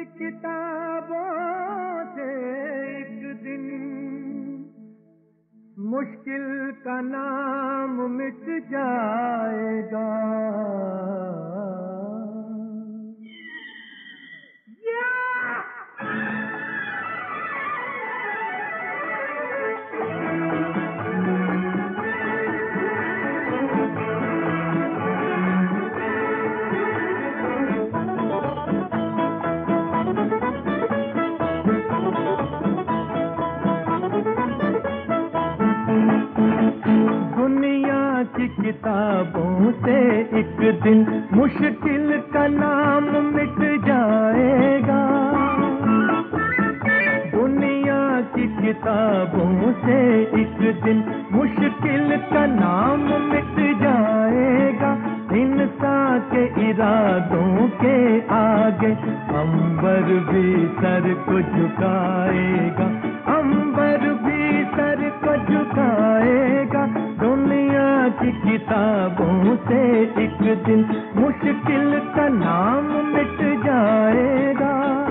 की किताबों से एक दिन मुश्किल का नाम मिट जाएगा। दुनिया की किताबों से एक दिन मुश्किल का नाम मिट जाएगा। दुनिया की किताबों से एक दिन मुश्किल का नाम मिट जाएगा। इंसान के इरादों के आगे अंबर भी सर को झुकाएगा। अंबर भी सर को झुकाएगा। दुनिया की किताबों से एक दिन मुश्किल का नाम मिट जाएगा।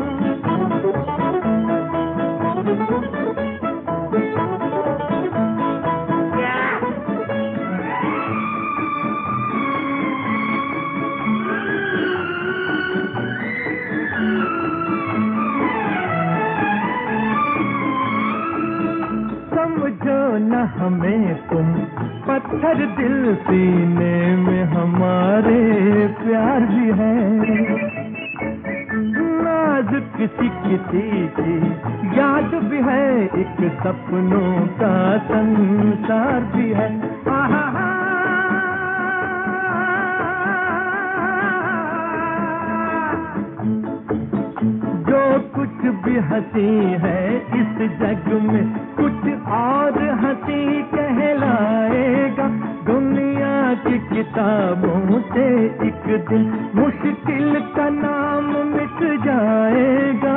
समझो न हमें तुम पत्थर दिल, सीने में हमारे प्यार भी है। नाजुक किसी किसी की याद भी है, एक सपनों का संसार भी है। जो कुछ भी हंसी है इस जग में कुछ और हंसी कहलाएगा। दुनिया की किताबों से एक दिन मुश्किल का नाम मिट जाएगा।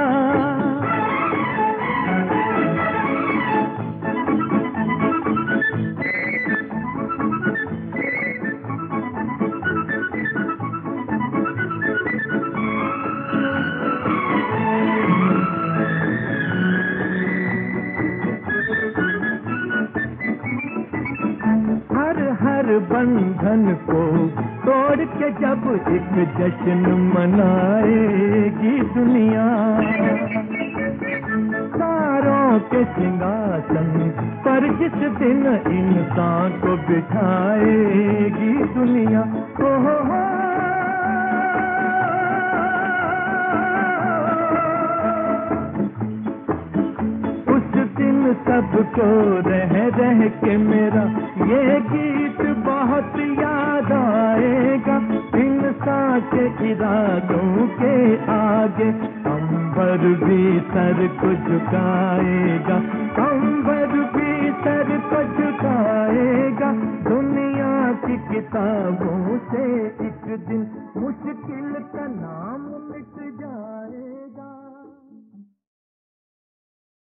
हर बंधन को तोड़ के जब एक जश्न मनाएगी दुनिया, तारों के सिंहासन पर जिस दिन इंसान को बिठाएगी दुनिया। हो सबको रह रह के मेरा ये गीत बहुत याद आएगा। इंसान के इरादों के आगे अंबर भी सर को झुकाएगा। अंबर भी सर को झुकाएगा। दुनिया की किताबों से एक दिन मुश्किल का नाम मिट जाएगा।